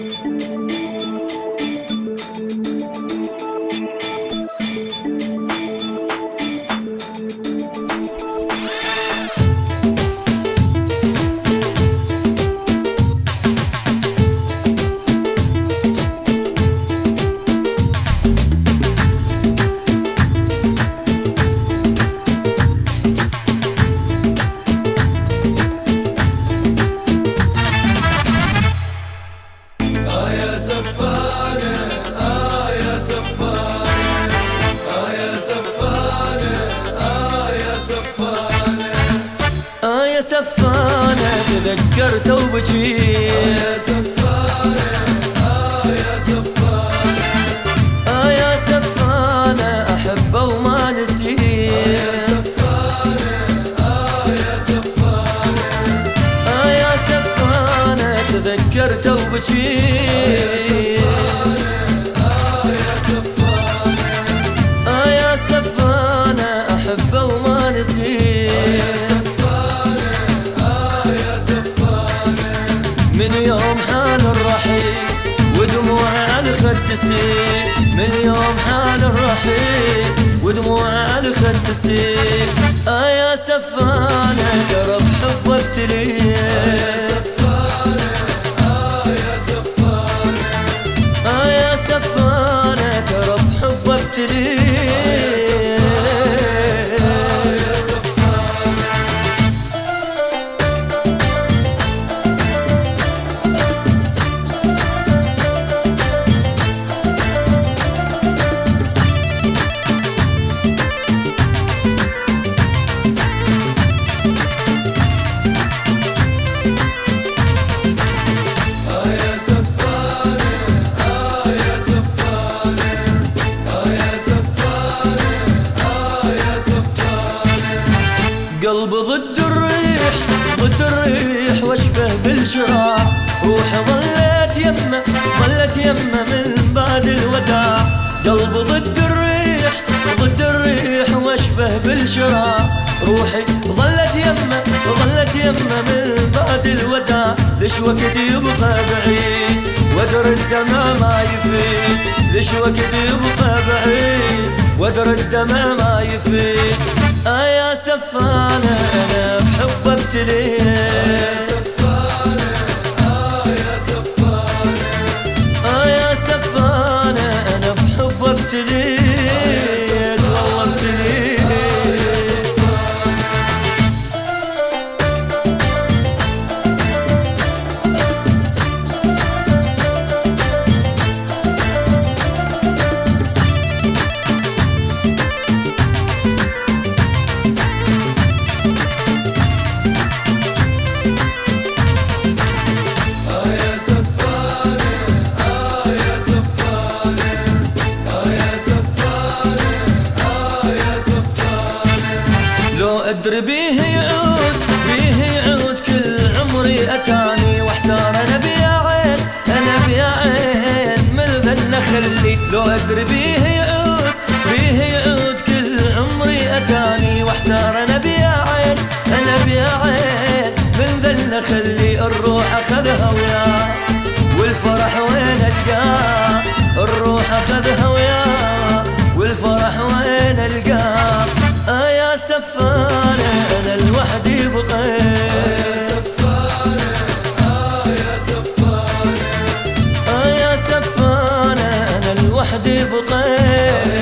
سفانة تذكرت وبجيت يا سفانة يا سفانة يا سفانة أحبه وما نسيت يا سفانة يا سفانة يا سفانة تذكرت وبجيت يا سفانة يا سفانة أحبه وما نسيت من يوم حان الرحيل ودموع على الخد تسيل من يوم حان الرحيل ودموع على الخد تسيل يا سفانة قرب حب ابتلي يا سفانة يا سفانة يا سفانة قرب حب ابتلي قلب ضد الريح ضد الريح واشبه بالشراع روحي ظلت يمه من بعد الوداع قلب ضد الريح واشبه بالشراع روحي ظلت يمه من بعد الوداع ليش وقت يبقى بعيد ودر الدمع ما يفيد ليش وقت يبقى بعيد ودر الدمع ما يفيد يا سفانة أنا بحب ابتلي يا سفانة يا سفانة يا سفانة أنا بحب ابتلي والله ابتلي لو أدري بيه يعود كل عمري أتاني واحتار أنا بيا عين من ذا النخلي لو أدري بيه يعود كل عمري أتاني واحتار أنا بيا عين من ذا النخلي الروح أخذها وياه والفرح وين ألقاه الروح أخذها وياه والفرح وين ألقاه يا سفانة أنا لوحدي بقيت يا سفانة يا سفانة يا سفانة أنا لوحدي بقيت